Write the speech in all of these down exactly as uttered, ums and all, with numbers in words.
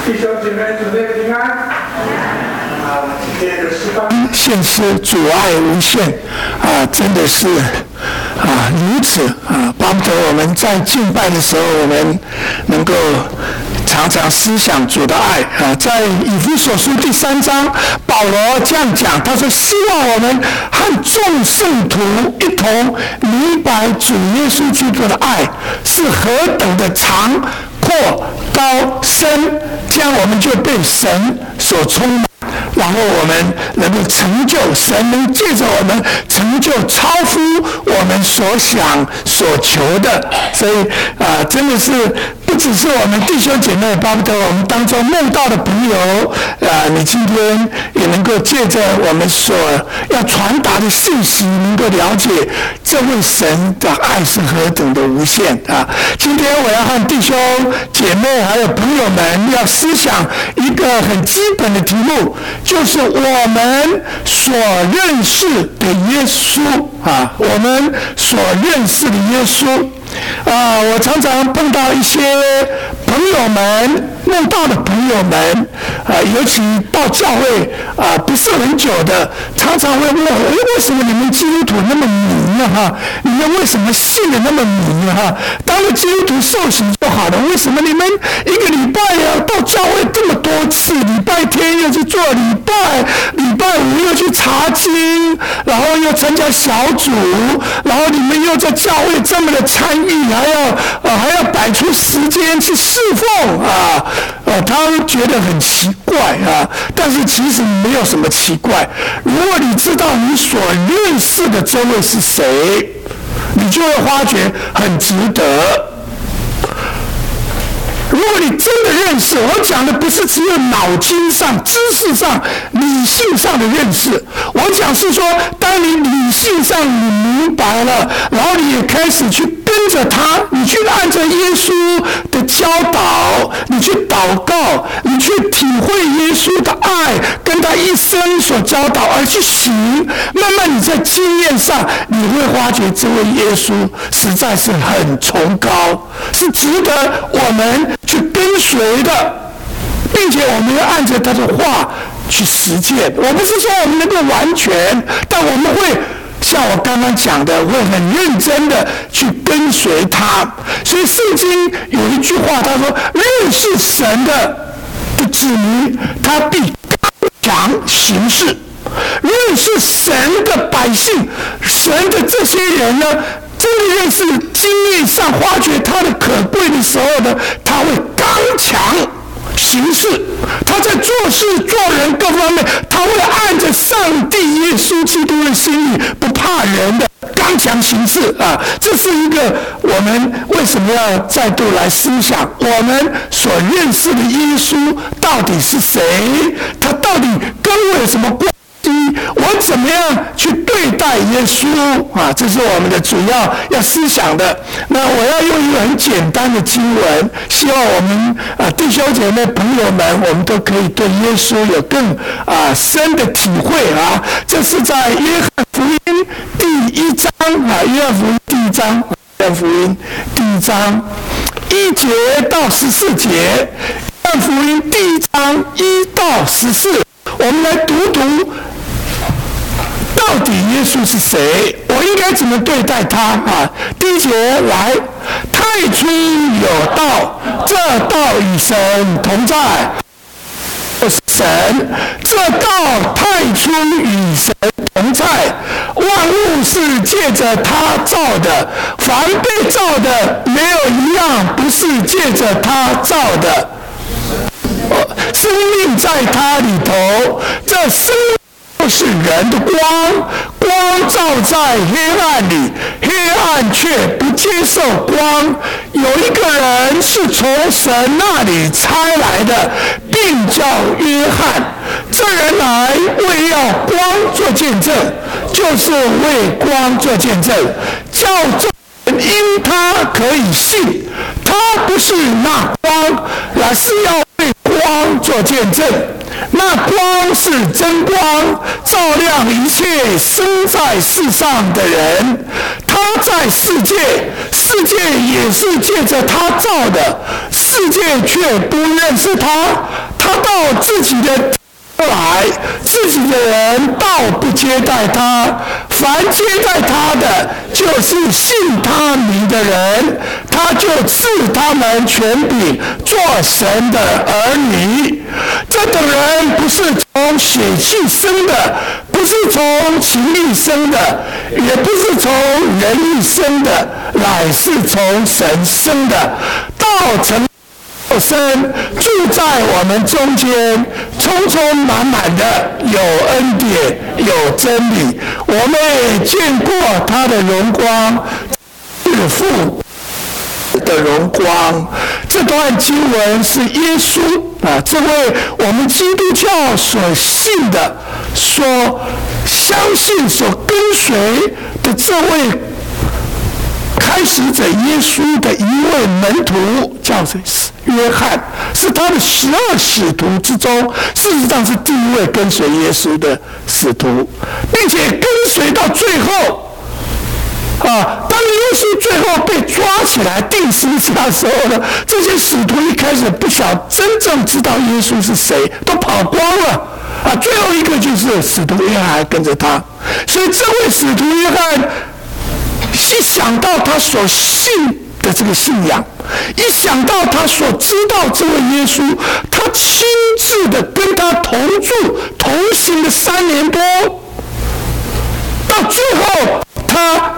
弟兄姐妹，主内平安。啊，今天的诗班献诗主爱无限啊，真的是啊如此啊，巴不得我们在敬拜的时候，我们能够常常思想主的爱啊。在以弗所书第三章，保罗这样讲，他说：“希望我们和众圣徒一同明白主耶稣基督的爱是何等的长、阔、高、深，这样我们就被神所充满。”然后我们能够成就，神能借着我们成就超乎我们所想所求的。所以啊、呃，真的是不只是我们弟兄姐妹，巴不得我们当中梦到的朋友啊、呃，你今天也能够借着我们所要传达的信息，能够了解这位神的爱是何等的无限啊！今天我要和弟兄姐妹还有朋友们要思想一个很基本的题目，就是我们所认识的耶稣啊，我们所认识的耶稣啊，我常常碰到一些朋友们，梦到的朋友们啊，尤其到教会啊不是很久的，常常会问我：哎，为什么你们基督徒那么迷呢？哈，你们为什么信的那么迷呢？哈，当了基督徒受洗就好了，为什么你们一个礼拜要到教会这么多次？礼拜天又去做礼拜，礼拜五又去查经，然后又参加小组，然后你们又在教会这么的参与，还要呃还要摆出时间去侍奉啊，呃，他们觉得很奇怪啊，但是其实没有什么奇怪。如果你知道你所认识的这位是谁，你就会发觉很值得。如果你真的认识，我讲的不是只有脑筋上、知识上、理性上的认识，我讲是说，当你理性上你明白了，然后你也开始去跟着他，你去按照耶稣的教导，你去祷告，你去体会耶稣的爱，跟他一生所教导而去行，慢慢你在经验上，你会发觉这位耶稣实在是很崇高，是值得我们去跟随的，并且我们要按照他的话去实践。我不是说我们能够完全，但我们会像我刚刚讲的，会很认真的去跟随他。所以圣经有一句话，他说：“认识神的的子民，他必刚强行事。”认识神的百姓，神的这些人呢，真的认识经验上发觉他的可贵的时候呢，他会刚强行事，他在做事做人各方面，他会按着上帝耶稣基督的心意，不怕人的刚强行事啊！这是一个我们为什么要再度来思想，我们所认识的耶稣到底是谁？他到底跟我有什么关系？我怎么样去对待耶稣啊？这是我们的主要要思想的。那我要用一个很简单的经文，希望我们啊弟兄姐妹朋友们，我们都可以对耶稣有更啊深的体会啊。这是在约翰福音第一章啊，约翰福音第一章，约翰福音第一章一节到十四节，约翰福音第一章一到十四，我们来读读。到底耶稣是谁？我应该怎么对待他啊？第一节来，太初有道，这道与神同在。神，这道太初与神同在，万物是借着他造的，凡被造的没有一样不是借着他造的。生命在他里头，这生命就是人的光，光照在黑暗里，黑暗却不接受光。有一个人是从神那里差来的，并叫约翰。这人来为要光做见证，就是为光做见证，叫众人因他可以信。他不是那光，乃是要为光做见证。那光是真光，照亮一切生在世上的人。他在世界，世界也是借着他造的，世界却不认识他。 到自己的来，自己的人倒不接待他，凡接待他的，就是信他名的人，他就赐他们权柄做神的儿女。这等人不是从血气生的，不是从情欲生的，也不是从人意生的，乃是从神生的，道成生住在我们中间，充充满满的有恩典有真理，我们也见过他的荣光，是父的荣光。这段经文是耶稣啊，这位我们基督教所信的、所相信、所跟随的这位开始者耶稣的一位门徒，叫谁？约翰，是他的十二使徒之中，事实上是第一位跟随耶稣的使徒，并且跟随到最后。啊，当耶稣最后被抓起来钉十字架的时候呢，这些使徒一开始不晓真正知道耶稣是谁，都跑光了。啊，最后一个就是使徒约翰跟着他，所以这位使徒约翰一想到他所信的这个信仰，一想到他所知道这位耶稣，他亲自的跟他同住同行了三年多，到最后他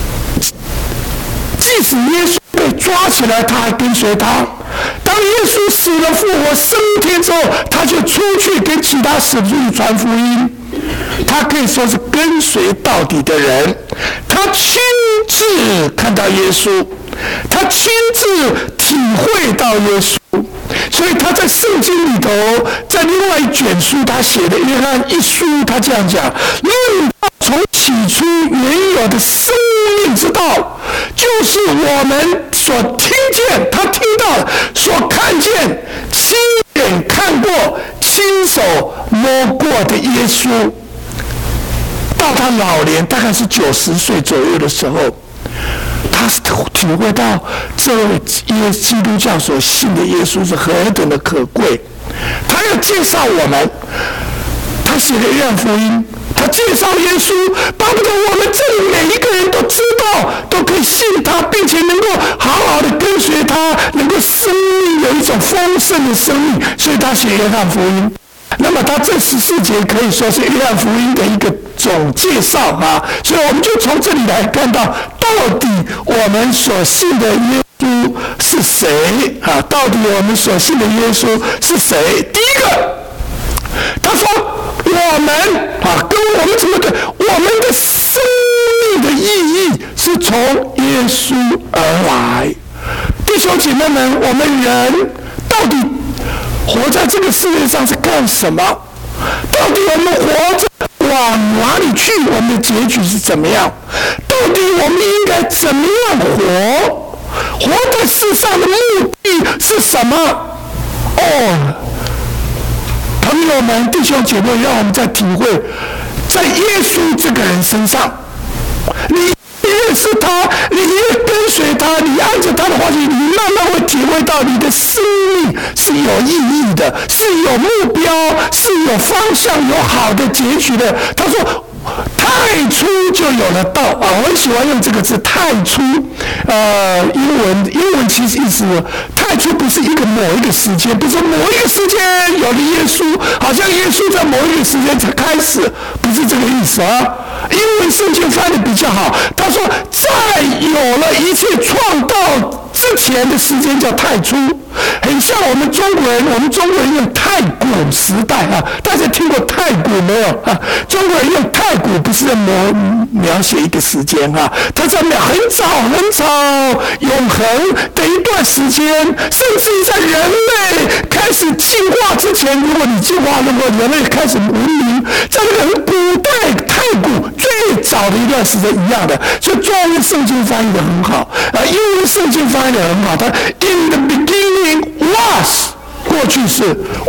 即使耶稣被抓起来，他还跟随他。当耶稣死了复活升天之后，他就出去跟其他使徒传福音。他可以说是跟随到底的人，他亲自看到耶稣，他亲自体会到耶稣，所以他在圣经里头，在另外一卷书他写的《约翰一书》，他这样讲：论到从起初原有的生命之道，就是我们所听见，他听到、所看见、亲眼看过、亲手摸过的耶稣。到他老年大概是九十岁左右的时候，他体会到这位耶基督教所信的耶稣是何等的可贵。他要介绍我们，他写的约翰福音，他介绍耶稣，巴不得我们这里每一个人都知道，都可以信他，并且能够好好的跟随他，能够生命有一种丰盛的生命，所以他写约翰福音。那么他这十四节可以说是约翰福音的一个总介绍啊，所以我们就从这里来看到，到底我们所信的耶稣是谁啊？到底我们所信的耶稣是谁？第一个，他说我们啊，跟我们怎么的？我们的生命的意义是从耶稣而来。弟兄姐妹们，我们人到底活在这个世界上是干什么？到底我们活着往哪里去？我们的结局是怎么样？到底我们应该怎么样活？活在世上的目的是什么？哦，朋友们、弟兄姐妹，让我们再体会，在耶稣这个人身上，你认识他，你越跟随他，你按着他的话去，你慢慢会体会到你的生命是有意义的，是有目标，是有方向，有好的结局的。他说太初就有了道啊，我很喜欢用这个字太初。呃，英文英文其实意思，太初不是一个某一个时间，不是某一个时间有了耶稣，好像耶稣在某一个时间才开始，不是这个意思啊。英文圣经翻的比较好，他说在有了一切创造之前的时间叫太初，很像我们中国人，我们中国人用太古时代啊，大家听过太古没有啊？中国人用太古不是在描描写一个时间啊，他在描很早很早永恒的一段时间，甚至在人类开始进化之前，如果你进化，如果人类开始文明，在那个古代太古最早的一段时间一样的，所以中文圣经翻译的很好啊，英文圣经翻译的很好，它 in the beginning was 过去式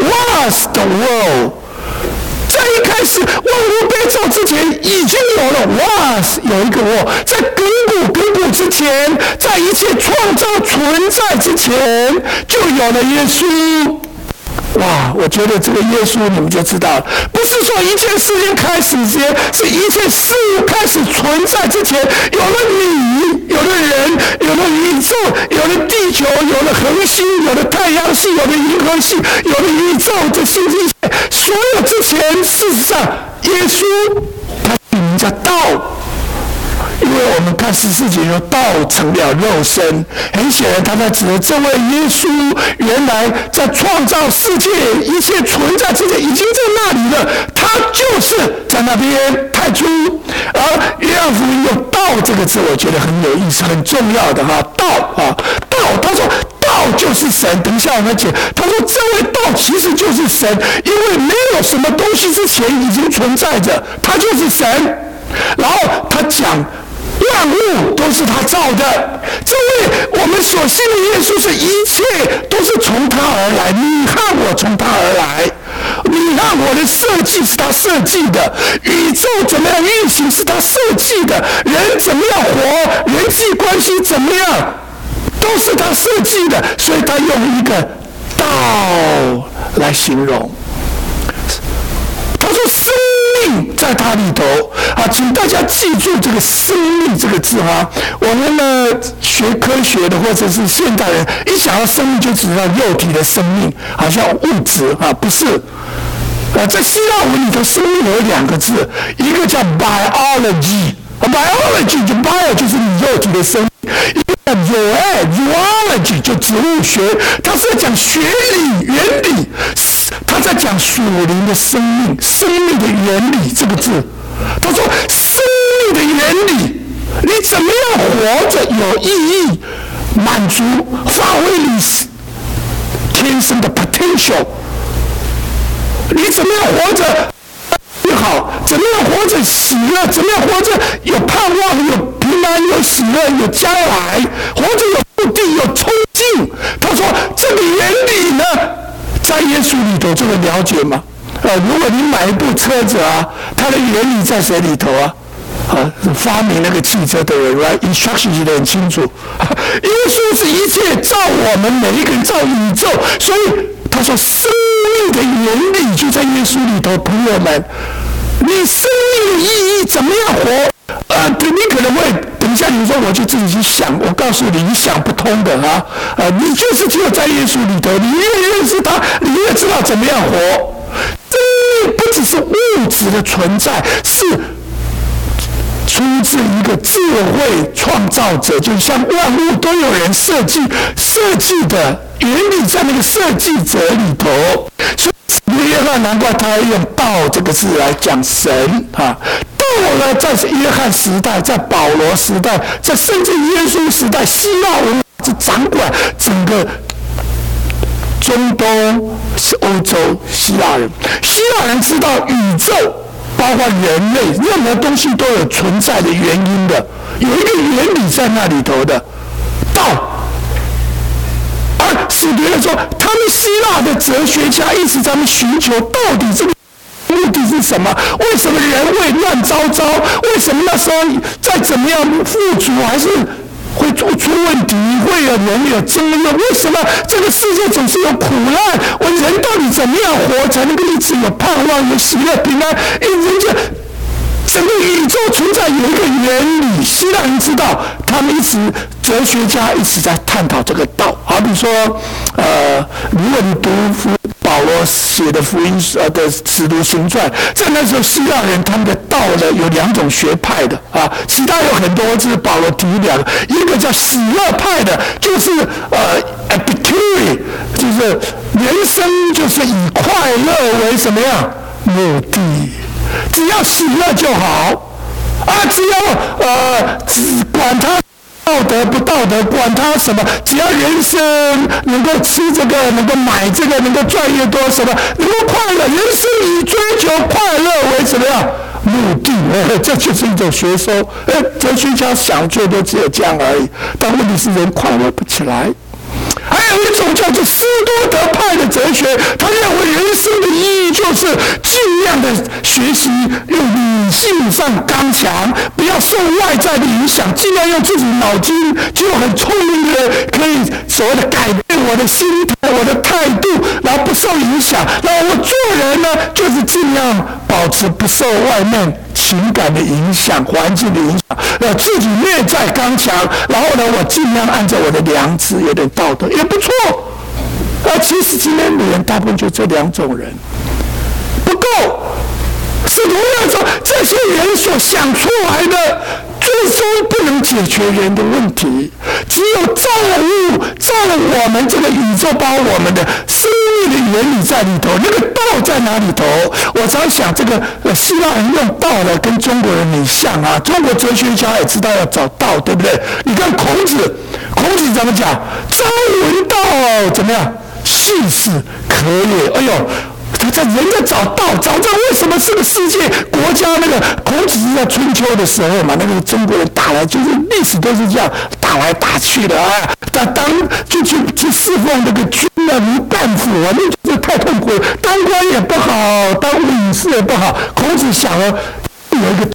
was the world， 在一开始万物被造之前已经有了 was 有一个 world， 在亘古亘古之前，在一切创造存在之前就有了耶稣。 哇，我觉得这个耶稣你们就知道了，不是说一件事情开始之前，是一切事物开始存在之前，有了你，有了人，有了宇宙，有了地球，有了恒星，有了太阳系，有了银河系，有了宇宙这星星系，所有之前，事实上，耶稣他名叫道。因为我们看十四节说道成了肉身，很显然他在指的这位耶稣，原来在创造世界一切存在之前已经在那里了，他就是在那边太初。而约翰福音用道这个字，我觉得很有意思，很重要的哈，道啊，道，他说道就是神。等一下我们讲，他说这位道其实就是神，因为没有什么东西之前已经存在着，他就是神。然后他讲。万物都是他造的，这位我们所信的耶稣是一切都是从他而来，你和我从他而来，你和我的设计是他设计的，宇宙怎么样运行是他设计的，人怎么样活，人际关系怎么样都是他设计的，所以他用一个道来形容。他说生命在他里头啊，请大家记住这个生命这个字哈。我们呢学科学的或者是现代人，一想到生命就只知道肉体的生命，好像物质啊，不是。啊，在希腊文里头，生命有两个字，一个叫 biology， biology 就 bio 就是你肉体的生命，一个叫 zoology 就植物学，它是在讲学理原理。他在讲属灵的生命，生命的原理这个字。他说，生命的原理，你怎么样活着有意义，满足，发挥你天生的 potential。你怎么样活着越好？怎么样活着喜乐？怎么样活着有盼望、有平安、有喜乐、有将来？活着有目的、有冲劲。他说，这个原理呢？在耶稣里头就会了解吗？呃，如果你买一部车子啊，它的原理在谁里头啊？啊，发明那个汽车的人 ，right instruction 写得很清楚。耶稣是一切造我们每一个人，造宇宙，所以他说生命的原理就在耶稣里头。朋友们，你生命的意义怎么样活？呃，你可能会等一下你说我就自己去想，我告诉你，你想不通的啊！呃，你就是只有在耶稣里头，你越认识他，你越知道怎么样活。这不只是物质的存在，是出自一个智慧创造者，就像万物都有人设计，设计的原理在那个设计者里头。所以约翰难怪他要用道这个字来讲神啊。道呢，在约翰时代，在保罗时代，在甚至耶稣时代，希腊文化是掌管整个中东、欧洲希腊人。希腊人知道宇宙，包括人类，任何东西都有存在的原因的，有一个原理在那里头的道。而使徒约翰说，他们希腊的哲学家一直在那寻求到底这个目的是什么？为什么人会乱糟糟？为什么那时候再怎么样富足还是会出出问题？会有人有争论？为什么这个世界总是有苦难？我人到底怎么样活才能够一直有盼望、有喜乐、平安？因为人家整个宇宙存在有一个原理，希腊人知道，他们一直哲学家一直在探讨这个道。好比说，呃，如果你读保罗写的福音呃的使徒行传，在那时候希腊人他们的道呢有两种学派的啊，其他有很多，这是保罗提两个，一个叫喜乐派的，就是呃 Epicure， 就是人生就是以快乐为什么样目的，只要喜乐就好啊，只要呃只管他道德不道德，管他什么，只要人生能够吃这个，能够买这个，能够赚越多，什么能够快乐，人生以追求快乐为什么样目的？哎，这就是一种学说。哎，哲学家想最多只有这样而已，但问题是人快乐不起来。还有一种叫做斯多德派的哲学，他认为人生的意义就是尽量的学习用理性上刚强，不要受外在的影响，尽量用自己脑筋，就很聪明的人可以所谓的改变我的心态、我的态度，然后不受影响。然后我做人呢，就是尽量保持不受外面情感的影响、环境的影响，呃，自己内在刚强，然后呢，我尽量按照我的良知、有点道德也不错。而其实今天的人大部分就这两种人，不够。是同样说，这些人所想出来的，最终不能解决人的问题。只有造物造了我们这个宇宙，包我们的生命的原理在里头，那个道在哪里头？我常想，这个呃希腊人用道呢，跟中国人很像啊。中国哲学家也知道要找道，对不对？你看孔子，孔子怎么讲？朝闻道，怎么样？夕死可也。哎呦！他在人在找道，找到为什么这个世界国家那个孔子是在春秋的时候嘛，那个中国人打来，就是历史都是这样打来打去的啊。他当就去去侍奉那个君啊，如干府啊，那就是太痛苦了。当官也不好，当领事也不好。孔子想了有一个，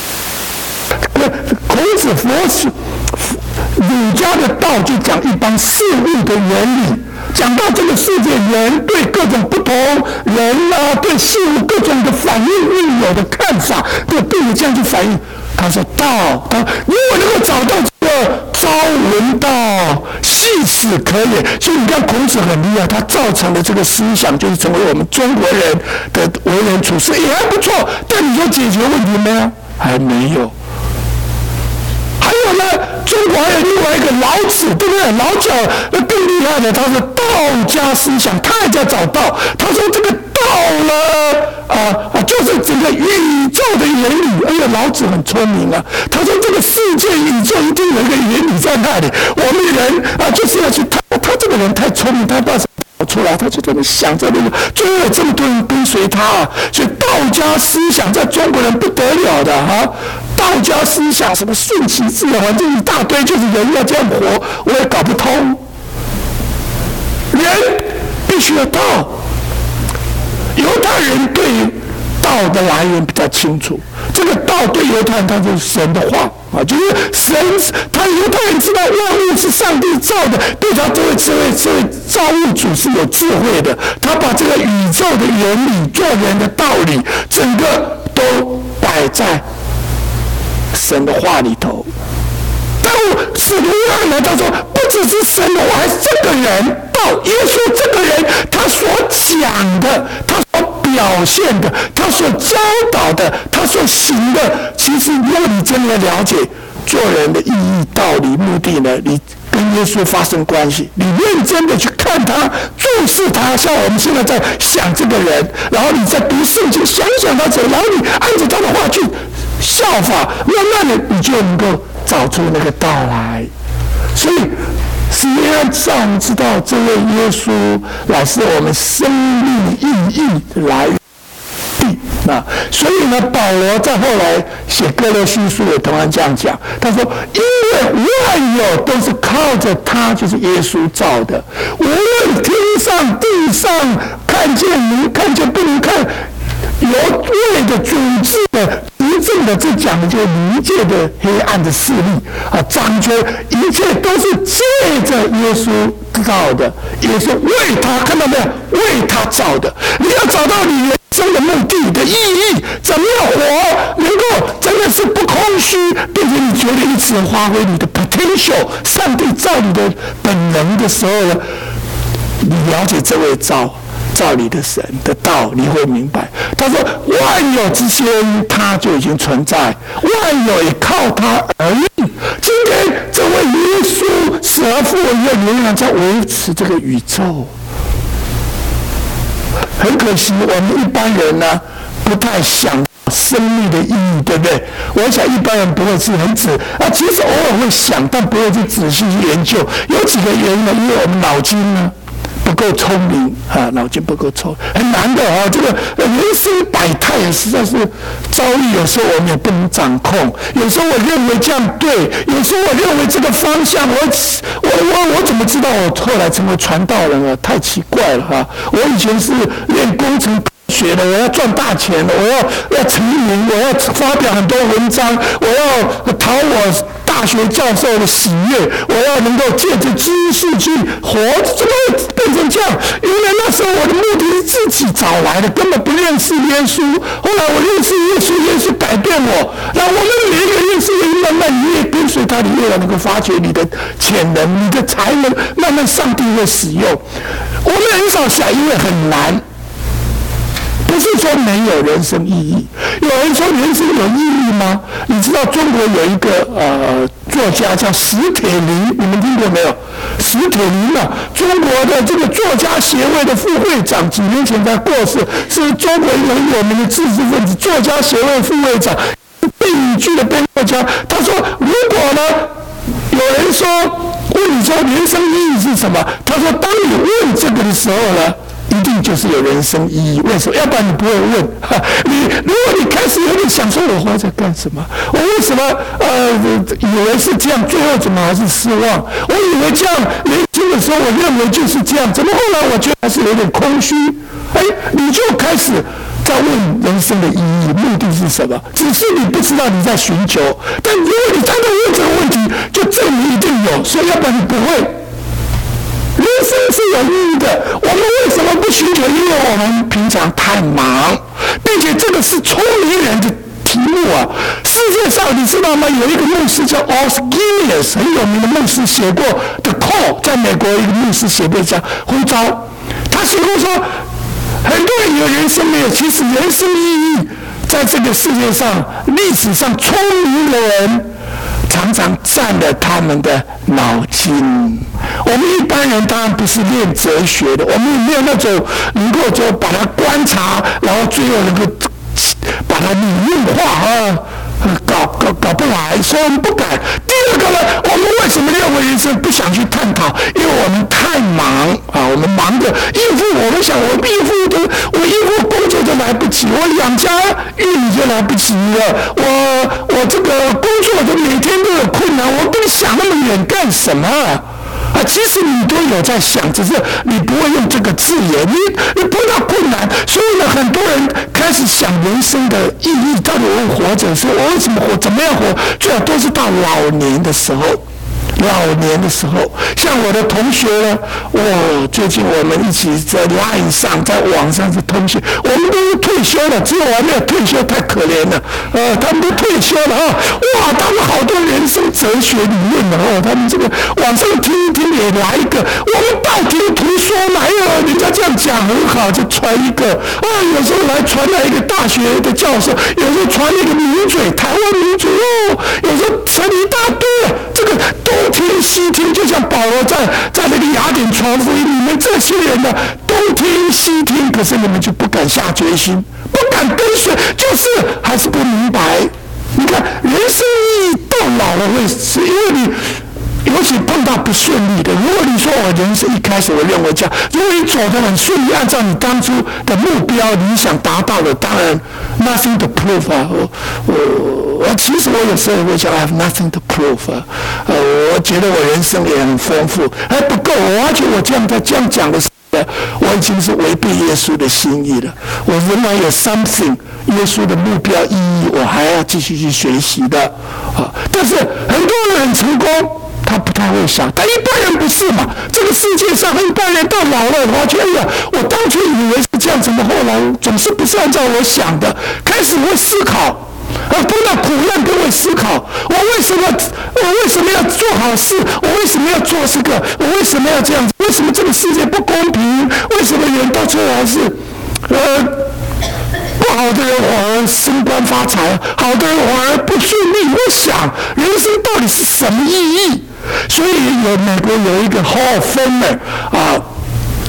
孔子佛儒家的道就讲一帮事物的原理。讲到这个世界人对各种不同人啊，对事物各种的反应应有的看法，对对你这样去反应。他说道，他如果能够找到这个朝闻道，夕死可也。所以你看孔子很厉害，他造成的这个思想就是成为我们中国人的为人处事也还不错。但你说解决问题没有？还没有。还有呢，中国还有另外一个老子，对不对？老子更厉害的，他是道家思想，他也在找道。他说这个道呢，啊啊，就是整个宇宙的原理。哎呀，老子很聪明啊。他说这个世界宇宙一定有一个原理在那里，我们人啊就是要去他他这个人太聪明，他不知道跑出来，他就在那想在那个，最后有这么多人跟随他啊。所以道家思想在中国人不得了的哈、啊。道家思想什么顺其自然，反正一大堆，就是人要这样活，我也搞不通。人必须要道。犹太人对于道的来源比较清楚，这个道对犹太人他就是神的话啊，就是神，他犹太人知道万物是上帝造的，对他这位这位这位造物主是有智慧的，他把这个宇宙的原理、做人的道理，整个都摆在神的话里头。但使徒约翰呢，他说不只是神的话，还是这个人到耶稣这个人他所讲的，他所表现的，他所教导的，他所行的，其实如果你真的了解做人的意义、道理、目的呢，你跟耶稣发生关系，你认真的去看他、注视他，像我们现在在想这个人，然后你在读圣经，想想他怎，然后你按照他的话去效法，慢慢的你就能够找出那个道来。所以实际上我们知道这位耶稣乃是我们生命意义的来源。那所以呢，保罗在后来写哥罗西书也同样这样讲，他说因为万有都是靠着他，就是耶稣造的，无论天上地上，看见能看见不能看，有位的主治的执政的，这讲的就是灵界的黑暗的势力啊，掌权，一切都是借着耶稣造的，也是为他，看到没有？为他造的。你要找到你人生的目的的意义，怎么样活，能够真的是不空虚，并且你觉得一直发挥你的 potential， 上帝造你的本能的时候呢，你了解这位造造你的神的道，你会明白。他说万有之先他就已经存在，万有也靠他而立。今天这位耶稣死而复活以后，仍然在维持这个宇宙。很可惜我们一般人呢不太想生命的意义，对不对？我想一般人不会是很仔啊，其实偶尔会想，但不会去仔细去研究。有几个原因呢？因为我们脑筋呢不够聪明啊，脑筋不够聪，很难的啊。这个人生百态实在是遭遇，有时候我们也不能掌控。有时候我认为这样对，有时候我认为这个方向，我我我我怎么知道我后来成为传道人啊？太奇怪了哈、啊！我以前是练工程学的，我要赚大钱的，我要要成名，我要发表很多文章，我要讨我大学教授的喜悦，我要能够借着知识去活，怎么会变成这样？原来那时候我的目的是自己找来的，根本不认识耶稣。后来我认识耶稣，耶稣改变我。那我们每一个认识耶稣，慢慢你越跟随他，你越来能够发掘你的潜能、你的才能，慢慢上帝会使用。我们很少想，因为很难。不是说没有人生意义，有人说人生有意义吗？你知道中国有一个呃作家叫史铁林，你们听过没有？史铁林啊，中国的这个作家协会的副会长，几年前才过世，是中国一个很有名的知识分子，作家协会副会长，电影剧的编作家。他说，如果呢，有人说问你说人生意义是什么？他说，当你问这个的时候呢，一定就是有人生意义。为什么？要不然你不会问。你如果你开始有点想说，我活着干什么？我为什么呃以为是这样，最后怎么还是失望？我以为这样年轻的时候，我认为就是这样，怎么后来我觉得还是有点空虚？哎，你就开始在问人生的意义、目的是什么？只是你不知道你在寻求，但如果你真的问这个问题，就证明一定有，所以要不然你不会。人生是有意义的，我们为什么不寻求？因为我们平常太忙，并且这个是聪明人的题目啊！世界上你知道吗？有一个牧师叫 Os Guinness， 很有名的牧师，写过《The Call》，在美国一个牧师写过讲呼召，他写过说，很多人有人生没有，其实人生意义在这个世界上历史上聪明的人常常占了他们的脑筋。我们一般人当然不是练哲学的，我们也没有那种能够就把它观察，然后最后能够把它理论化啊，搞搞搞不来，所以我们不敢。第二个呢，我们为什么认为人生不想去探讨？因为我们太忙啊，我们忙着应付，我们想我应付的，我应付工作都来不及，我养家育女就来不及了，我我这个工作都每天都有困难，我跟你想那么远干什么？啊，其实你都有在想，只是你不会用这个字眼，你你碰到困难，所以呢，很多人开始想人生的意义，到底我活着是我为什么活，怎么样活，最好都是到老年的时候。老年的时候，像我的同学呢，哦，最近我们一起在 Line 上，在网上是通讯，我们都是退休了，只有我还没有退休，太可怜了。呃，他们都退休了啊，哇，他们好多人生哲学理论了哦，他们这个网上听一听也来一个，我们道听途说哪有人家这样讲很好，就传一个啊，有时候来传来一个大学的教授，有时候传一个名嘴，台湾名嘴哦，有时候传一大堆，这个都。东听西听，就像保罗在在那个雅典传福音，你们这些人呢，东听西听，可是你们就不敢下决心，不敢跟随，就是还是不明白。你看，人生意义到老了会是因为你。尤其碰到不顺利的，如果你说我人生一开始我认为这样，如果你走得很顺利，按照你当初的目标理想达到了，当然 nothing to prove 啊，我我我其实我有时候会想 I have nothing to prove 啊，呃，我觉得我人生也很丰富，还不够，我而且我这样在这样讲的时候，我已经是违背耶稣的心意了，我仍然有 something 耶稣的目标意义，我还要继续去学习的啊，但是很多人很成功。他不太会想，但一般人不是嘛？这个世界上一般人到老了，我觉得哎呀，我当初以为是这样，怎么后来总是不是按照我想的？开始会思考，啊，碰到苦难就会思考，我为什么我为什么要做好事？我为什么要做这个？我为什么要这样子？为什么这个世界不公平？为什么人到最后还是呃？不好的人反而升官发财，好的人反而不顺利。我想，人生到底是什么意义？所以有美国有一个 Hall of Famer 啊，打棒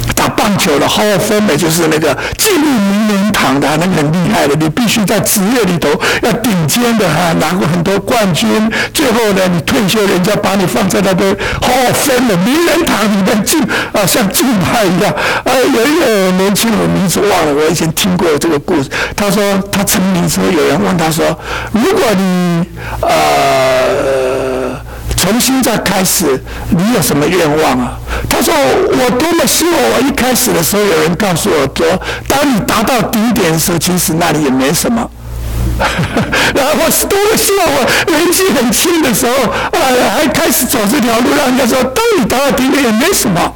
棒球的 Hall of Fame 就是那个进入名人堂的，那个很厉害的，你必须在职业里头要顶尖的哈，拿过很多冠军。最后呢，你退休，人家把你放在那个 Hall of Fame 的名人堂里面敬啊，像敬拜一样。呃，有一个年轻人名字忘了，我以前听过这个故事。他说他成名之后，有人问他说：“如果你呃重新再开始，你有什么愿望啊？”他说：“我多么希望我一开始的时候有人告诉我说，当你达到顶点的时候，其实那里也没什么。”然后我多么希望我年纪很轻的时候，呃，还开始走这条路，让人家说，当你达到顶点也没什么。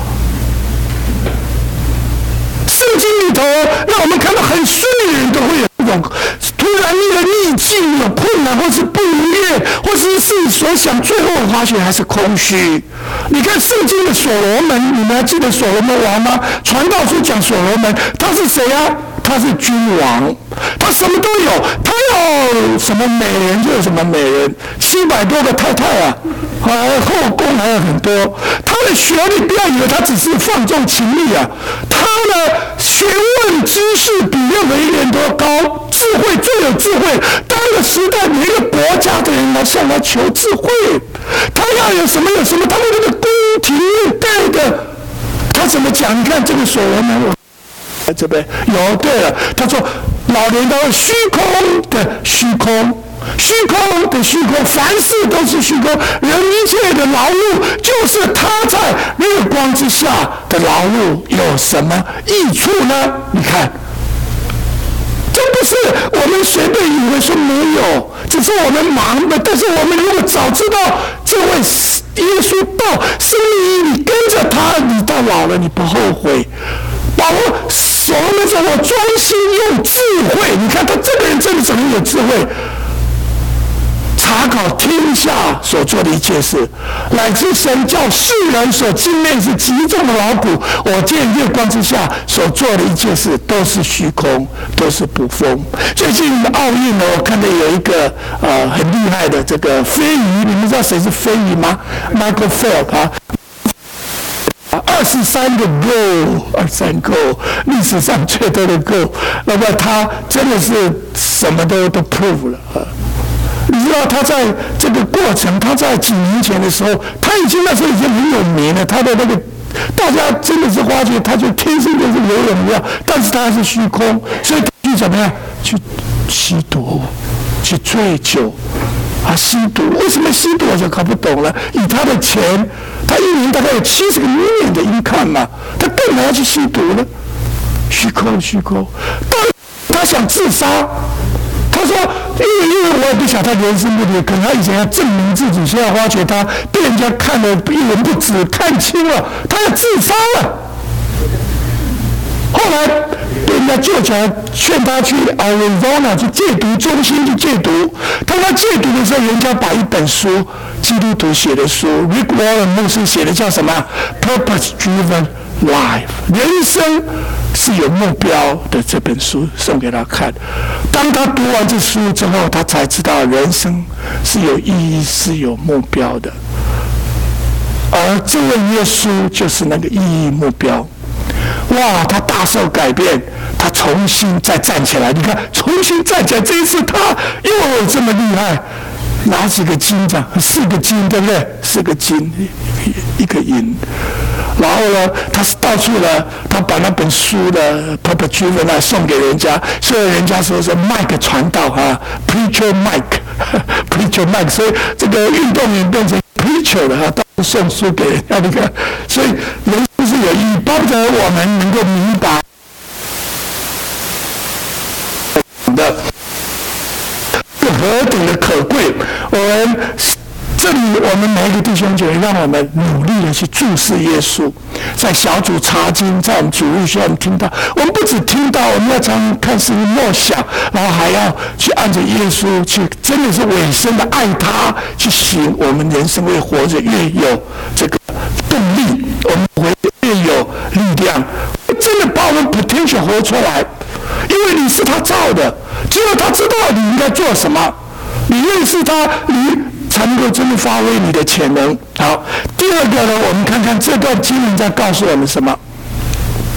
圣经里头让我们看到很顺利的人都会有这种突然遇到逆境、有困难，或是不如愿，或是是所想，最后发现还是空虚。你看圣经的所罗门，你们还记得所罗门王吗？传道书讲所罗门，他是谁啊？他是君王，他什么都有，他要什么美人就有什么美人，七百多个太太啊，还后宫还有很多。他的学历不要以为他只是放纵情欲啊，他的学问知识比任何一个人都要高，智慧最有智慧。当个时代每一个国家的人来向他求智慧，他要有什么有什么，他的那个宫廷盖的，他怎么讲？你看这个所罗门，我。这边有，对了，他说老年都是虚空的虚空，虚空的虚空，凡事都是虚空，人一切的劳碌就是他在日光之下的劳碌，有什么益处呢？你看，这不是我们随便以为说没有，只是我们忙的。但是我们如果早知道这位耶稣到生命，你跟着他，你到老了你不后悔。保罗所罗门说：“我专心用智慧。”你看他这个人真的怎么有智慧？查考天下所做的一切事，乃至神叫世人所经历是极重的劳苦。我见月光之下所做的一切事都是虚空，都是捕风。最近奥运呢，我看到有一个呃很厉害的这个飞鱼，你们知道谁是飞鱼吗 ？Michael Phelps 啊。二十三个 goal， 二十三 goal， 历史上最多的 goal。那么他真的是什么都都 prove 了啊！你知道他在这个过程，他在几年前的时候，他已经那时候已经很有名了。他的那个大家真的是发觉，他就天生就是游泳一样，但是他还是虚空，所以他去怎么样？去吸毒，去醉酒。啊，吸毒！为什么吸毒我就搞不懂了。以他的钱，他一年大概有七十个 million 的 income 嘛，他干嘛要去吸毒呢？虚空，虚空。当他想自杀，他说：“因为因为我也不晓得他人生目的，可能他以前要证明自己，现在发觉他被人家看了一文不值，看清了，他要自杀了。”后来被人家救起来，劝他去 Arizona 去戒毒中心去戒毒。当他戒毒的时候，人家把一本书，基督徒写的书 ，Rick Warren 牧师写的叫什么 ？Purpose Driven Life， 人生是有目标的这本书送给他看。当他读完这书之后，他才知道人生是有意义、是有目标的。而这位耶稣就是那个意义目标。哇！他大受改变，他重新再站起来。你看，重新站起来，这一次他又这么厉害，拿几个金奖，四个金，对不对？四个金，一个银。然后呢，他是到处呢，他把那本书的 Purpose Driven 来送给人家，所以人家说是麦克传道啊 ，Preacher Mike，Preacher Mike， 所以这个运动员变成 Preacher 了啊，到处送书给人家。你看，所以人生是有意义，巴不得我们能够明白的何等的可贵。我们这里，我们每一个弟兄姐妹，让我们努力的去注视耶稣，在小组查经，在我们主日学，我们听到，我们不只听到，我们要常常看圣经默想，然后还要去按着耶稣去，真的是委身的爱他去行。我们人生会活着越有这个动力，我们会越有力量，真的把我们 potential 活出来。因为你是他造的，只有他知道你应该做什么，你认识他，你才能够真的发挥你的潜能。好，第二个呢，我们看看这段经文在告诉我们什么。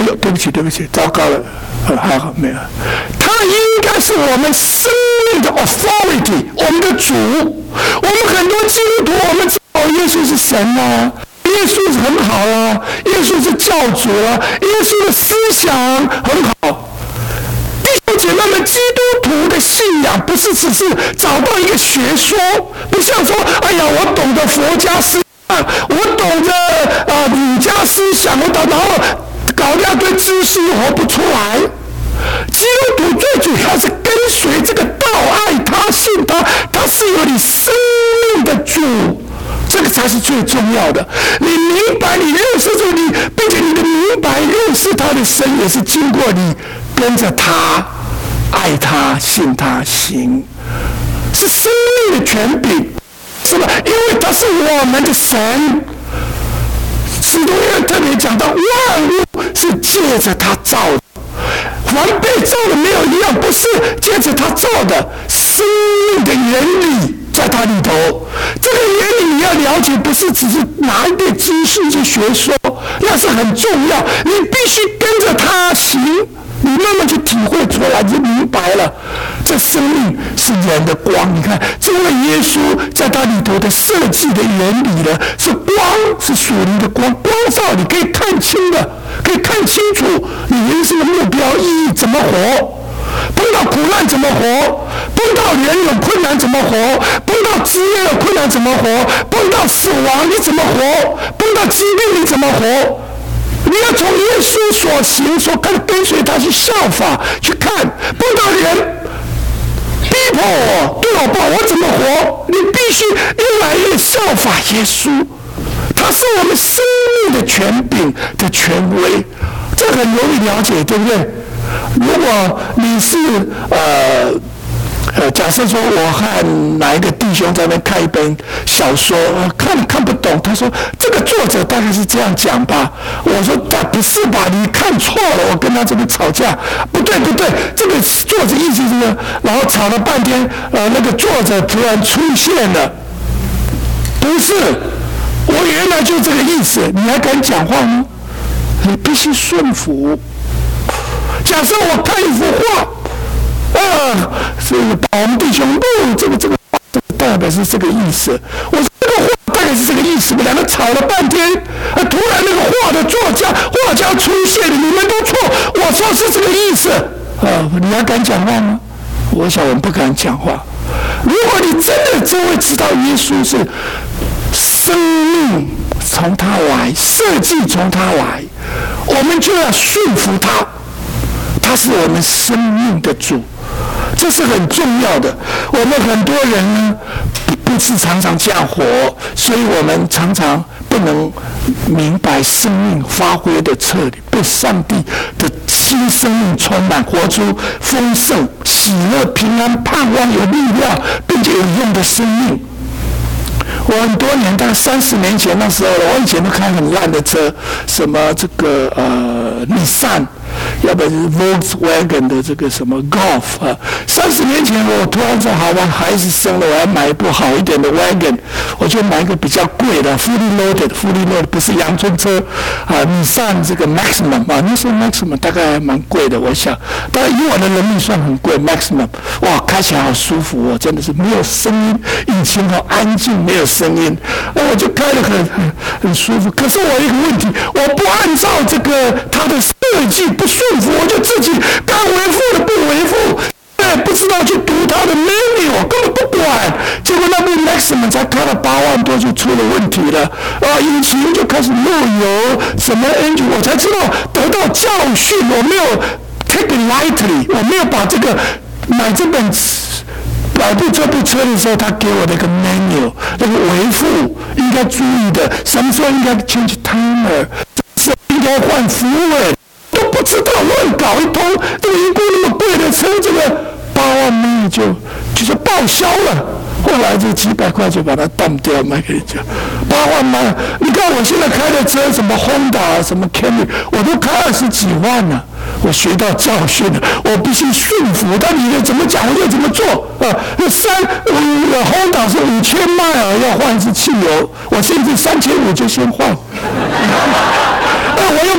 有，对不起，对不起，糟糕了，呃，还好没有。他应该是我们生命的 authority， 我们的主。我们很多基督徒，我们知道耶稣是神啊，耶稣是很好啊，耶稣是教主啊，耶稣的思想很好。弟兄姐妹们，基督徒的信仰不是只是找到一个学说，不像说，哎呀，我懂得佛家思想，我懂得啊儒家思想，我懂，然后搞一大堆知识活不出来。基督徒最主要是跟随这个道，爱他，信他，他是有你生命的主，这个才是最重要的。你明白，你认识主，你并且你的明白认识他的神，也是经过你跟着他，爱他，信他，行，是生命的权柄，是吧？因为他是我们的神。使徒约翰特别讲到，万物是借着他造的。凡被造的没有一样不是借着他造的，生命的原理在他里头。这个原理你要了解，不是只是拿一点知识去学说，那是很重要。你必须跟着他行，你慢慢去体会出来，你就明白了。这生命是人的光，你看，这位耶稣在他里头的设计的原理呢，是光，是属灵的光，光照你可以看清的，可以看清楚你人生的目标意义怎么活。碰到苦难怎么活？碰到人有困难怎么活？碰到职业有困难怎么活？碰到死亡你怎么活？碰到疾病你怎么活？你要从耶稣所行所看，跟随他去效法去看。碰到人逼迫我，对我不好，我怎么活？你必须越来越效法耶稣，他是我们生命的权柄的权威，这很容易了解，对不对？如果你是呃呃，假设说我和哪一个弟兄在那边看一本小说，看看不懂，他说这个作者大概是这样讲吧，我说他不是吧，你看错了，我跟他这边吵架，不对不对，这个作者意思是呢，然后吵了半天，呃，那个作者突然出现了，不是，我原来就这个意思，你还敢讲话吗？你必须顺服。假设我看一幅画，啊，这个把我们弟兄录这个这个这个代表是这个意思。我说这个画大概是这个意思，我们两个吵了半天，啊，突然那个画的作家画家出现了，你们都错，我说是这个意思，啊，你还敢讲话吗？我想我们不敢讲话。如果你真的真会知道耶稣是生命从他来，设计从他来，我们就要顺服他。他是我们生命的主，这是很重要的。我们很多人呢，不是常常这样活，所以我们常常不能明白生命发挥的策略，被上帝的新生命充满，活出丰盛、喜乐、平安、盼望、有力量，并且有用的生命。我很多年，大概三十年前那时候，我以前都开很烂的车，什么这个呃，日产。要不然就是 Volkswagen 的这个什么 Golf 啊，三十年前我突然说好吧，孩子生了，我要买一部好一点的 Wagon， 我就买一个比较贵的 fully loaded，fully loaded 不是洋春车啊，你上这个 Maximum 啊，那时候 Maximum 大概还蛮贵的，我想，当然以我的能力算很贵 Maximum， 哇，开起来好舒服哦，真的是没有声音，引擎好安静，没有声音，那我就开得很很很舒服。可是我有一个问题，我不按照这个它的设计不顺服，我就自己该维护的不维护，哎，不知道去读它的 menu， 根本不管。结果那部 Maximum 才开了八万多就出了问题了，啊，引擎就开始漏油，什么 engine， 我才知道得到教训，我没有 take it lightly， 我没有把这个买这本买部这部车的时候，他给我那个 menu， 那个维护应该注意的，什么时候应该 change timer， 什么应该换服务员。都不知道，乱搞一通，这个银行那么贵的车，这个八万美就就是报销了。后来这几百块就把它当掉卖给人家，八万嘛。你看我现在开的车，什么 Honda 什么 Camry， 我都开二十几万了。我学到教训了，我必须顺服。但你怎么讲，我就怎么做啊。那三呃 Honda 是五千迈啊，要换一次汽油，我甚至三千五就先换。我又不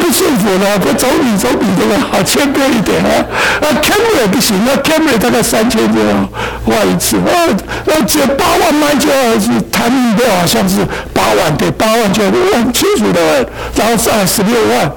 不顺服了，我走你走你的了，好谦卑一点啊！啊 ，Camry 不行，那 Camry 大概三千就要花一次，啊，那只有八万卖就要是谈命的，好像是八万，对，八万就要很清楚的，然后上来十六万，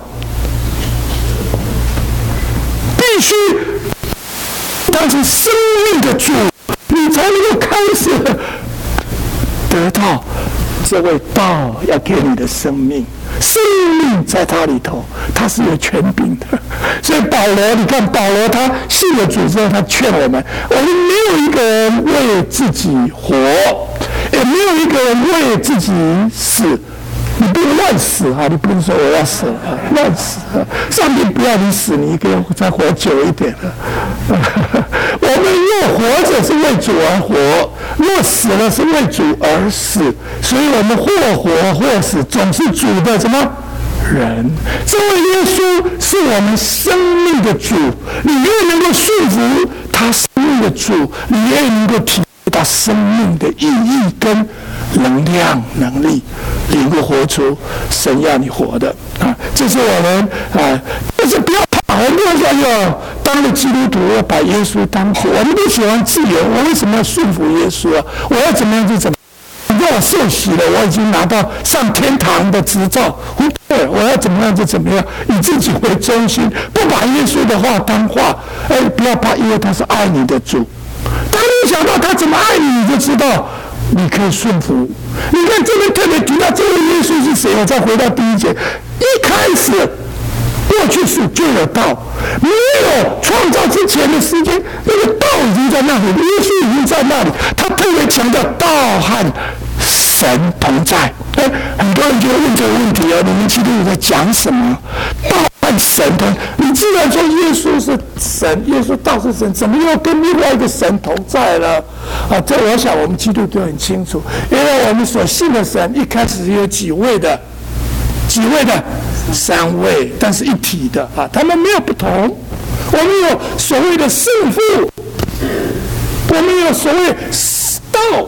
必须当成生命的主，你才能够开始得到这位道要给你的生命。生命在他里头，他是有权柄的。所以保罗，你看保罗他信了主之后，他劝我们：我们没有一个人为自己活，也没有一个人为自己死。你不能乱死啊！你不能说我要死啊，乱死啊！上帝不要你死，你可以再活久一点了。我们若活着是为主而活，若死了是为主而死，所以我们或活或死，总是主的什么人？这位耶稣是我们生命的主，你越能够顺服他生命的主，你越能够体会到生命的意义跟能量、能力，你能够活出神要你活的啊！这是我们啊，但是不要怕，很多人说要当了基督徒要把耶稣当主，我们都喜欢自由，我为什么要顺服耶稣啊？我要怎么样就怎么样。让我受洗了，我已经拿到上天堂的执照，对，我要怎么样就怎么样，以自己为中心，不把耶稣的话当话。哎，不要怕，因为他是爱你的主。当你想到他怎么爱你，你就知道。你可以顺服。你看这边特别提到这位耶稣是谁？我再回到第一节，一开始过去式就有道，没有创造之前的时间，那个道已经在那里，耶稣已经在那里。他特别强调道和神同在。哎，很多人就会问这个问题啊：你们基督徒在讲什么？道和神同，你既然说耶稣是神，耶稣道是神，怎么又跟另外一个神同在了？啊，这我想我们基督徒很清楚，因为我们所信的神一开始有几位的，几位的，三位，但是一体的啊，他们没有不同。我们有所谓的圣父，我们有所谓道。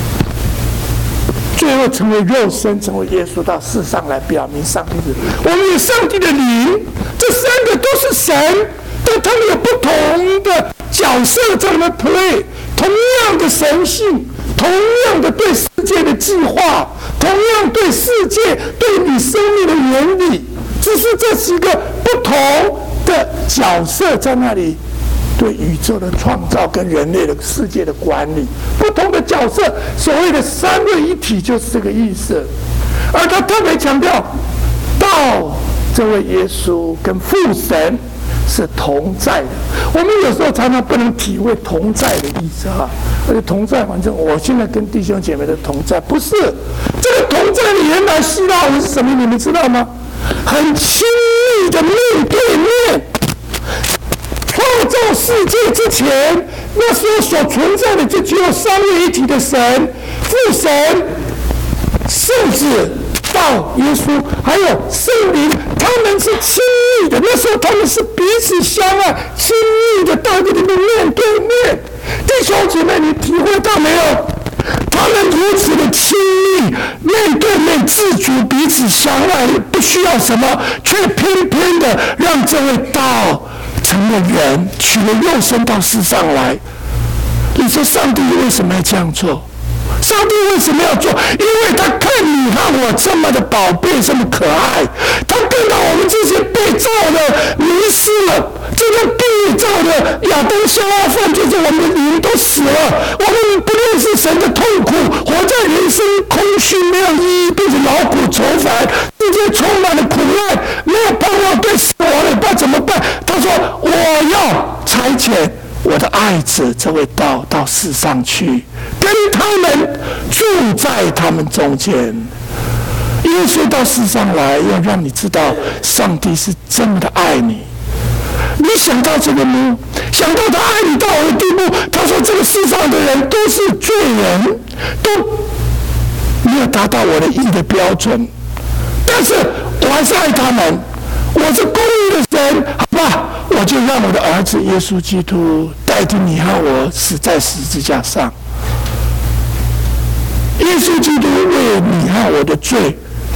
最后成为肉身，成为耶稣到世上来表明上帝的。我们有上帝的灵，这三个都是神，但他们有不同的角色在里面 play， 同样的神性，同样的对世界的计划，同样对世界对你生命的原理，只是这是一个不同的角色在那里。对宇宙的创造跟人类的世界的管理，不同的角色，所谓的三位一体就是这个意思。而他特别强调，道这位耶稣跟父神是同在的。我们有时候常常不能体会同在的意思哈，而且同在，反正我现在跟弟兄姐妹的同在，不是这个同在的原来希腊文是什么？你们知道吗？很亲密的面对面。创造世界之前，那时候所存在的就只有三位一体的神，父神、圣子、道、耶稣，还有圣灵，他们是亲密的。那时候他们是彼此相爱，亲密的到这里面面对面。弟兄姐妹，你体会到没有？他们如此的亲密，面对面自主，彼此相爱，不需要什么，却偏偏的让这位道成了人，取了肉身到世上来。你说上帝为什么要这样做？上帝为什么要做？因为他看你和我这么的宝贝，这么可爱，他看到我们这些被造的迷失了，这个被造的亚当夏娃犯罪，就是我们的灵都死了，我们不认识神的痛苦，活在人生空虚，没有意义，并且劳苦愁烦，世界充满了苦难，没有盼望，对死亡了，不知道怎么办。他说：“我要差遣我的爱子这位道到世上去，跟他们住在他们中间。耶稣到世上来，要让你知道上帝是这么的爱你。你想到这个吗？想到他爱你到我的地步，他说这个世上的人都是罪人，都没有达到我的义的标准，但是我还是爱他们。我是公义的神，好吧？我就让我的儿子耶稣基督代替你和我死在十字架上。耶稣基督为你和我的罪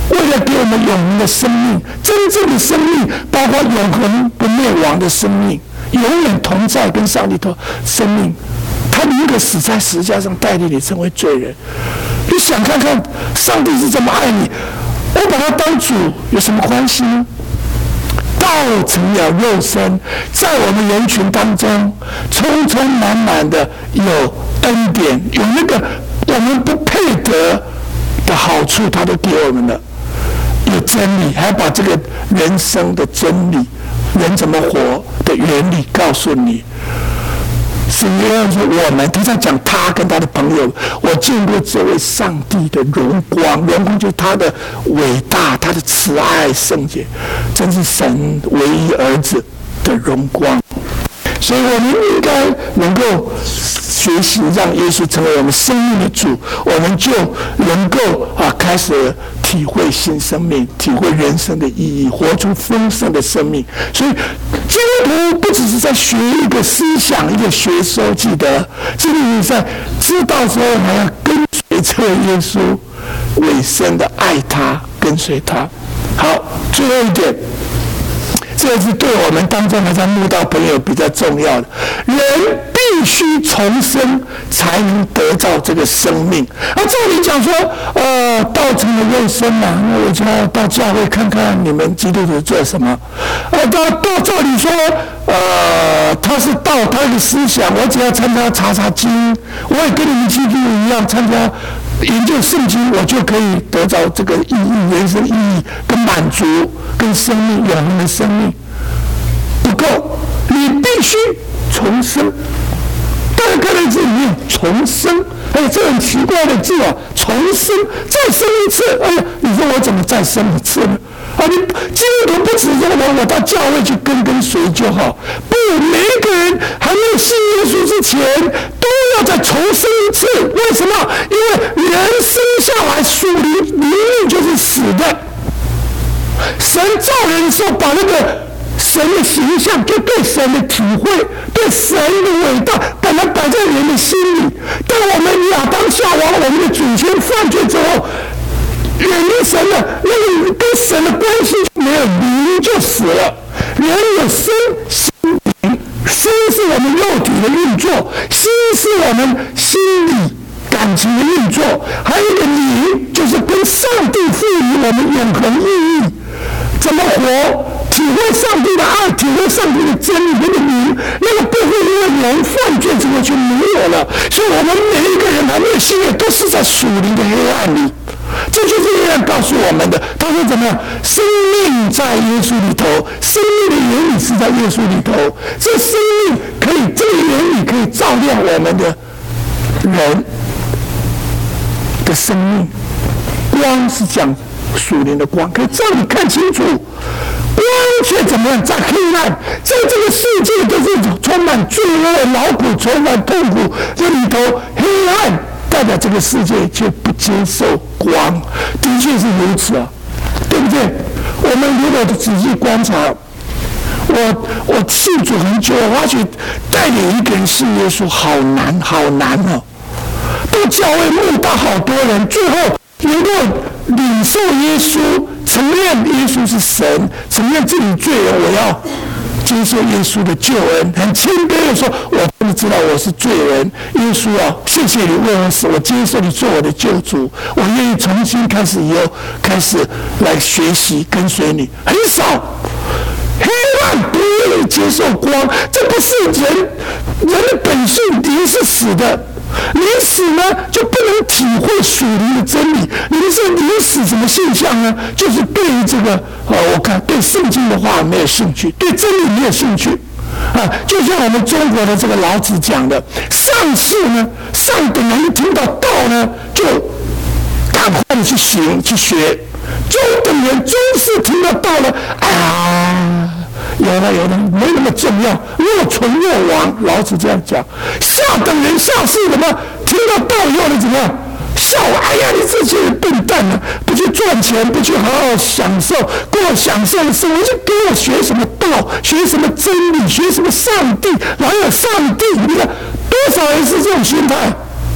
为了给我们永恒的生命，真正的生命包括永恒不灭亡的生命，永远同在跟上帝的生命，他宁可死在十字架上，代替你成为罪人。你想看看上帝是怎么爱你，我把他当主有什么关系呢？道成了肉身，在我们人群当中，充充满满的有恩典，有那个我们不配得的好处，他都给我们了。有真理，还把这个人生的真理、人怎么活的原理告诉你。是约翰说我们，他在讲他跟他的朋友，我见过这位上帝的荣光，荣光就是他的伟大，他的慈爱圣洁，真是神唯一儿子的荣光。所以我们应该能够学习让耶稣成为我们生命的主，我们就能够啊开始体会新生命，体会人生的意义，活出丰盛的生命。所以基督徒不只是在学一个思想，一个学说，记得基督徒在知道之后还要跟随这位耶稣，委身的爱他，跟随他。好，最后一点，这是对我们当中还在慕道朋友比较重要的，人必须重生才能得到这个生命。而照理讲说，呃，道成了肉身嘛，那我就要到教会看看你们基督徒做什么。呃，到到照理说，呃，他是道，他的思想，我只要参加查查经，我也跟你们基督徒一样参加研究圣经，我就可以得到这个意义、人生意义跟满足、跟生命永恒的生命。不够，你必须重生。大家看到这里面重生，哎，这很奇怪的字啊！重生，再生一次。哎呀，你说我怎么再生一次呢？啊，你基督徒不只说我我到教会去跟跟随就好，不，每一个人还没有信耶稣之前，都要再重生一次。为什么？因为人生下来属灵灵命就是死的。神造人的时候，把那个神的形象，就对神的体会，对神的伟大，把它摆在人的心里。当我们亚当夏娃，我们的祖先犯罪之后，远离神了，那个跟神的关系没有，灵就死了。人有身心灵，身是我们肉体的运作，心是我们心理感情的运作，还有一个灵，就是跟上帝赋予我们永恒意义，怎么活？体会上帝的爱，体会上帝的真理，那个灵，那个不会因为人犯罪之后就没有了。所以我们每一个人还没有信仰，都是在属灵的黑暗里。这就是耶稣告诉我们的。他说怎么样？生命在耶稣里头，生命的原理是在耶稣里头。这生命可以，这个原理可以照亮我们的人的生命。光是讲属灵的光，可以照你看清楚。光却怎么样？在黑暗，在这个世界都是充满罪恶、劳苦、充满痛苦，这里头黑暗代表这个世界却不接受光，的确是如此啊，对不对？我们如果仔细观察，我我信主很久，我发觉带领一个人信耶稣好难，好难哦。到教会慕道好多人，最后能够领受耶稣，承认耶稣是神，承认自己罪人，我要接受耶稣的救恩，很谦卑的说：“我真的知道我是罪人，耶稣啊，谢谢你为我死，我接受你做我的救主，我愿意重新开始以后开始来学习跟随你。”很少，黑暗不愿意接受光，这不是人人的本性，灵是死的。灵死呢，就不能体会属灵的真理。灵是灵死什么现象呢？就是对于这个啊，我看对圣经的话没有兴趣，对真理没有兴趣啊。就像我们中国的这个老子讲的，上士呢，上等人一听到道呢，就赶快的去行去学；中等人、中士听到道呢，啊。有了有了，没那么重要。若存若亡，老子这样讲。下等人下士怎么听到道以后呢？怎么样？笑我！哎呀，你这些人笨蛋啊！不去赚钱，不去好好享受，过享受的生活，就给我学什么道，学什么真理，学什么上帝，哪有上帝？你看多少人是这种心态？这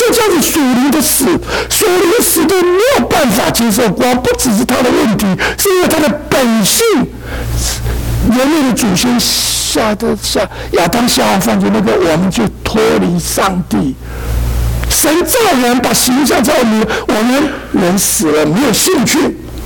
个叫做属灵的死，属灵死都没有办法接受光，不只是他的问题，是因为他的本性，人类的祖先下的下亚当夏娃犯罪那个，我们就脱离上帝。神造人，把形象造我们，我们人死了没有兴趣，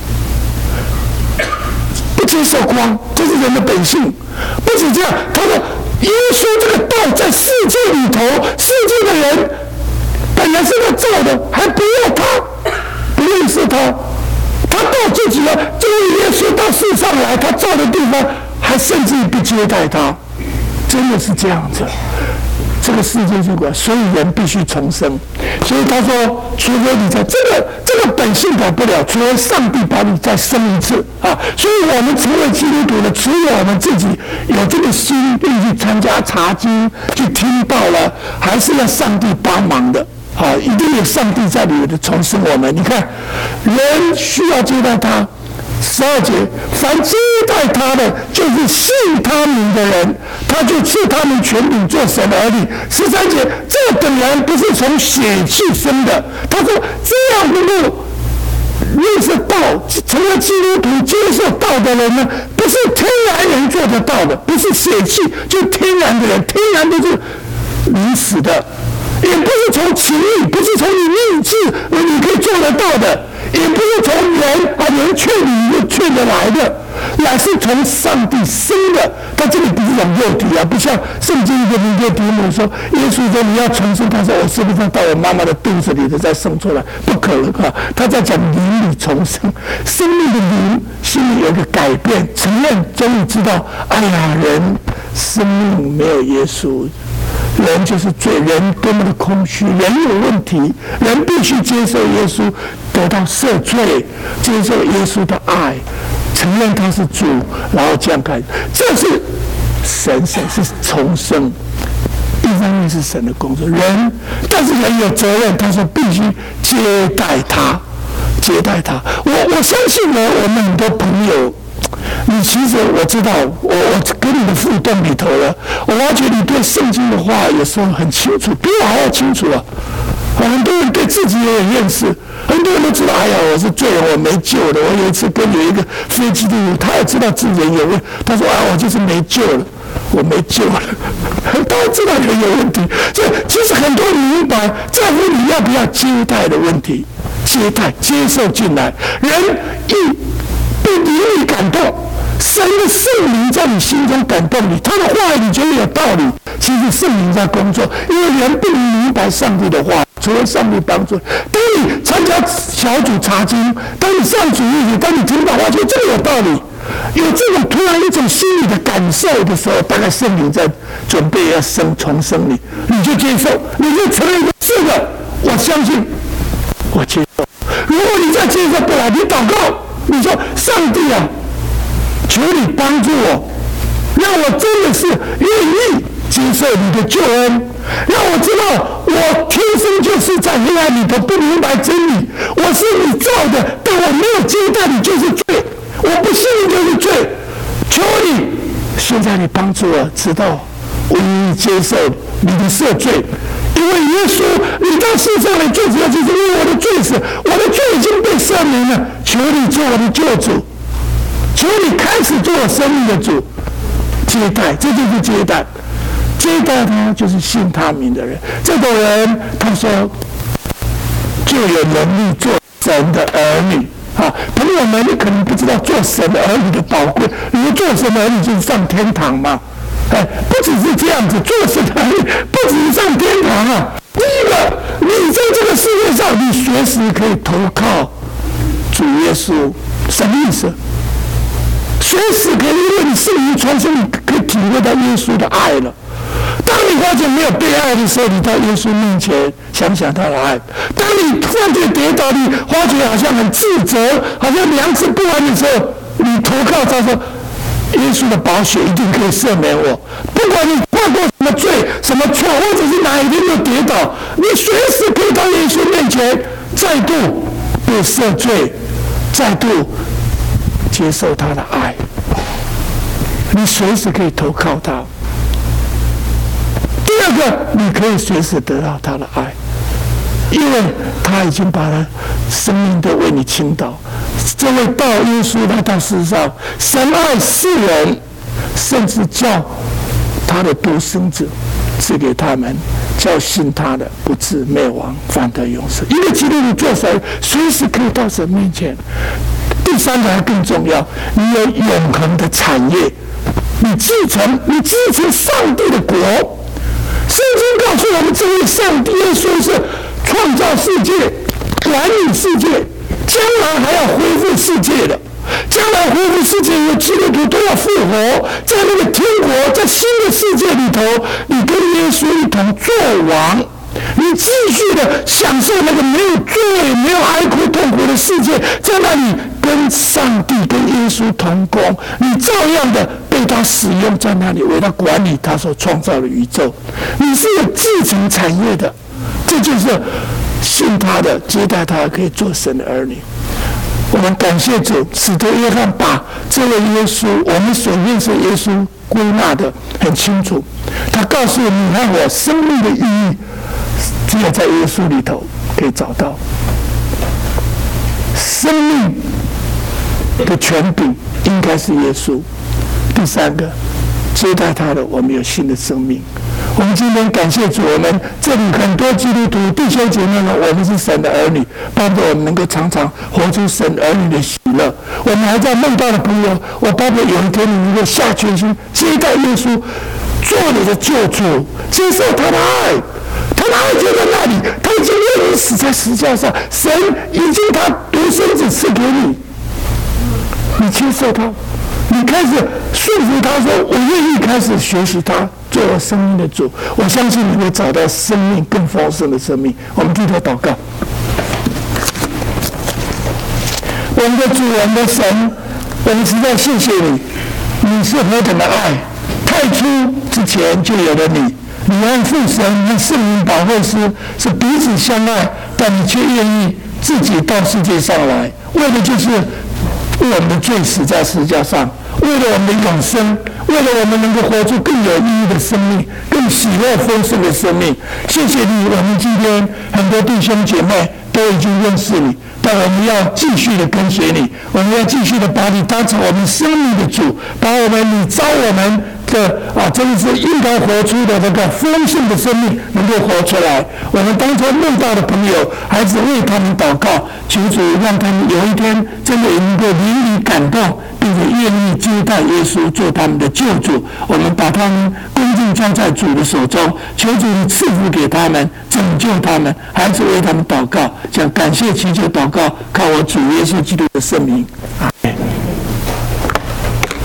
不接受光，这是人的本性。不止这样，他说耶稣这个道在世界里头，世界的人本来是他造的，还不要他，不认识他，他到自己了，这位耶稣到世上来，他造的地方还甚至于不接待他，真的是这样子。这个世界就管，所以人必须重生。所以他说，除非你在这个这个本性改不了，除非上帝把你再生一次啊！所以我们成为基督徒的，除了我们自己有这个心愿去参加查经、去听道了，还是要上帝帮忙的啊！一定有上帝在里面的重生我们。你看，人需要接待他。十二节，凡接待他的，就是信他名的人，他就赐他们权柄做神儿女。十三节，这等人不是从血气生的。他说，这样能够认识道、成为基督徒、接受道的人呢，不是天然人做得到的，不是血气，就天然的人，天然都是临死的，也不是从情欲，不是从你意志你可以做得到的。也不是从人啊人劝你就劝得来的，乃是从上帝生的。他这里不是讲肉体啊，不像圣经的那个题目说，耶稣说你要重生，他说我是不是到我妈妈的肚子里的再生出来？不可能啊！他在讲灵里重生，生命的灵心里有一个改变，承认终于知道，哎呀，人生命没有耶稣。人就是罪，人多么的空虚，人有问题，人必须接受耶稣，得到赦罪，接受耶稣的爱，承认他是主，然后这样看，这是神神是重生。一方面是神的工作，人，但是人有责任，他说必须接待他，接待他。我我相信呢，我们很多朋友。你其实我知道，我我跟你的互动里头了，我发觉你对圣经的话有时候很清楚，比我还要清楚了。很多人对自己也有认识，很多人都知道，哎呀，我是罪人，我没救了。我有一次跟有一个非基督徒，他也知道自己有问，他说啊，我就是没救了，我没救了。他也知道人有问题，所以其实很多人明白，在乎你要不要接待的问题，接待接受进来，人一。被灵力感动，神的圣灵在你心中感动你，他的话语你觉得有道理，其实圣灵在工作，因为人不能明白上帝的话，除了上帝帮助。当你参加小组查经，当你上主日，当你听到话，觉得这个有道理，有这种突然一种心理的感受的时候，大概圣灵在准备要生重生你，你就接受，你就承认是的，我相信，我接受。如果你再接受不来，你祷告。你说上帝啊，求你帮助我，让我真的是愿意接受你的救恩，让我知道我天生就是在黑暗里头不明白真理，我是你造的，但我没有接待你就是罪，我不信你就是罪，求你现在你帮助我知道我愿意接受你的赦罪。因为耶稣，你到世上来最主要就是因为我的罪死，我的罪已经被赦免了。求你做我的救主，求你开始做我生命的主。接待，这就是接待。接待他就是信他名的人。这种人，他说就有能力做神的儿女。啊，朋友们，你可能不知道做神的儿女的宝贵。你做神的儿女就是上天堂嘛。哎，不只是这样子，做神的儿女不只是上天堂啊。第一个，你在这个世界上，你随时可以投靠主耶稣，什么意思？随时可以，因为你圣灵重生，你可以体会到耶稣的爱了。当你发现没有被爱的时候，你到耶稣面前想想他的爱。当你犯罪跌倒，你发觉好像很自责，好像良知不安的时候，你投靠他说。耶稣的宝血一定可以赦免我，不管你犯过什么罪、什么错，或者是哪一天又跌倒，你随时可以到耶稣面前，再度被赦罪，再度接受他的爱。你随时可以投靠他。第二个，你可以随时得到他的爱。 因为他已经把他生命都为你倾倒。这位道耶稣来到世上，神爱世人，甚至叫他的独生子赐给他们，叫信他的不至灭亡，反得永生。因为基督徒做神，随时可以到神面前。第三个还更重要，你有永恒的产业，你继承，你继承上帝的国。圣经告诉我们，这位上帝耶稣是创造世界、管理世界，将来还要恢复世界的。将来恢复世界，有基督徒都要复活，在那个天国，在新的世界里头，你跟耶稣一同作王，你继续的享受那个没有罪、没有哀哭痛苦的世界，在那里跟上帝、跟耶稣同工，你照样的被他使用，在那里为他管理他所创造的宇宙。你是有继承产业的，这就是信他的、接待他，可以做神的儿女。我们感谢主，使徒约翰把这位耶稣，我们所认识耶稣归纳的很清楚。他告诉你和我，生命的意义只有在耶稣里头可以找到。生命的权柄应该是耶稣。第三个，接待他的，我们有新的生命。我们今天感谢主，我们这里很多基督徒弟兄姐妹们，我们是神的儿女，帮助我们能够常常活出神儿女的喜乐。我们还在梦到的朋友，我包括有一天你能够下决心接待耶稣，做你的救主，接受他的爱，他的爱就在那里，他已经为你死在十字架上，神已经他独生子赐给你，你接受他，你开始顺服他，说我愿意开始学习他，做我生命的主。我相信你会找到生命更丰盛的生命。我们低头祷告。我们的主，我们的神，我们实在谢谢你，你是何等的爱，太初之前就有了你。你和父神和圣灵保惠师是彼此相爱，但你却愿意自己到世界上来，为的就是为我们的罪死在十字架上，为了我们的永生，为了我们能够活出更有意义的生命，更喜乐丰盛的生命。谢谢你，我们今天很多弟兄姐妹都已经认识你，但我们要继续的跟随你，我们要继续的把你当成我们生命的主，把我们你召我们的啊，真的是应该活出的那个丰盛的生命能够活出来。我们当初梦到的朋友，孩子为他们祷告，求主让他们有一天真的能够淋漓感动，并且愿意接待耶稣做他们的救主。我们把他们恭敬交在主的手中，求主你赐福给他们，拯救他们。孩子为他们祷告，讲感谢祈求祷告，靠我主耶稣基督的圣名啊。